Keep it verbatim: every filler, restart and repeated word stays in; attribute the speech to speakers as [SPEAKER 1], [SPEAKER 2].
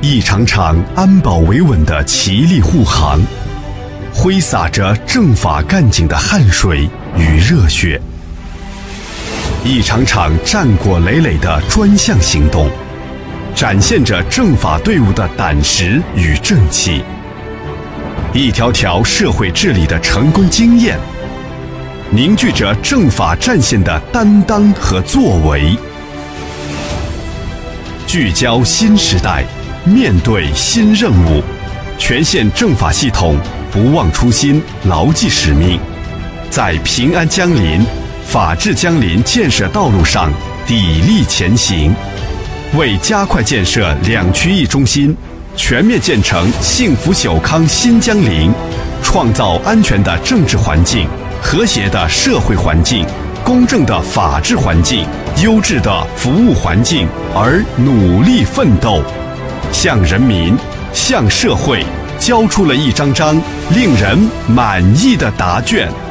[SPEAKER 1] 一场场安保维稳的齐力护航，挥洒着政法干警的汗水与热血，一场场战果累累的专项行动，展现着政法队伍的胆识与正气，一条条社会治理的成功经验，凝聚着政法战线的担当和作为。聚焦新时代，面对新任务，全县政法系统不忘初心，牢记使命，在平安江林、法治江林建设道路上砥砺前行，为加快建设两区一中心，全面建成幸福小康新江林，创造安全的政治环境、和谐的社会环境、公正的法治环境、优质的服务环境而努力奋斗，向人民、向社会交出了一张张令人满意的答卷。